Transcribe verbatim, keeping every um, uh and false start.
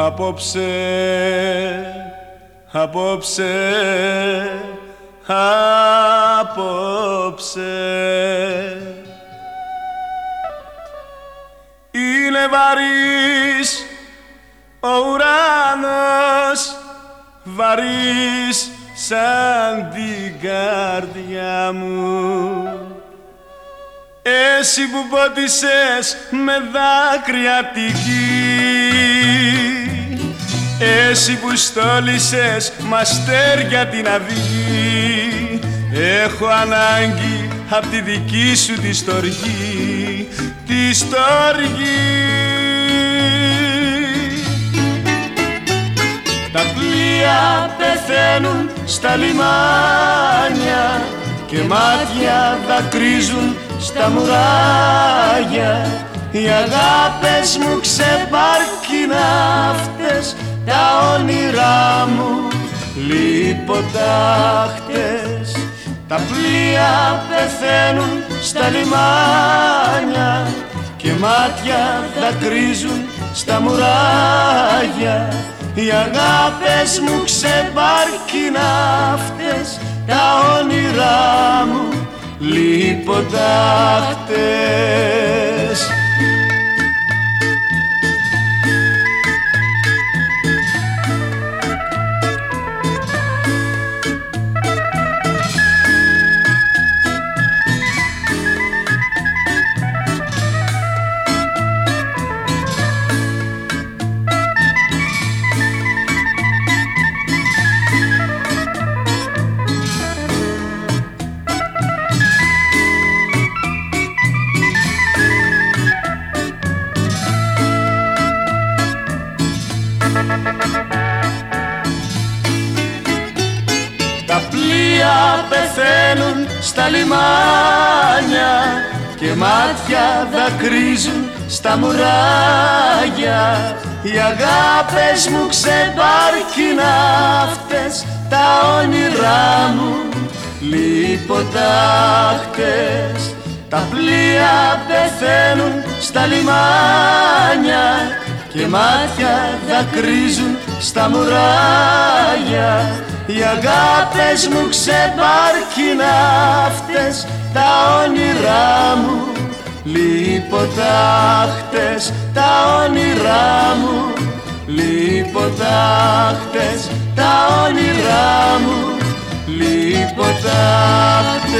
Απόψε, απόψε, απόψε είναι βαρύς ο ουρανός, βαρύς σαν την καρδιά μου. Εσύ που πότισες με δάκρυα τη γη, εσύ που στόλισες μαστέρια την αυγή, έχω ανάγκη απ' τη δική σου τη στοργή, τη στοργή. Τα πλοία πεθαίνουν στα λιμάνια και μάτια δακρύζουν στα μουράγια. Οι αγάπες μου ξεπαρκινάφτες, τα όνειρά μου λιποτάχτες. Τα πλοία πεθαίνουν στα λιμάνια και μάτια δακρύζουν στα μουράγια. Οι αγάπες μου ξεπαρκινάφτες, τα όνειρά μου λιποτάχτες. Τα πλοία πεθαίνουν στα λιμάνια και μάτια δακρύζουν στα μουράγια. Οι αγάπες μου ξεπαρκινάφτες, τα όνειρά μου λιποτάχτες. Τα πλοία πεθαίνουν στα λιμάνια και μάτια δακρύζουν στα μουράγια. Οι αγάπες μου ξεπαρκινάφτες, τα όνειρά μου λιποτάχτες. Τα όνειρά μου λιποτάχτες, τα όνειρά μου λιποτάχτες.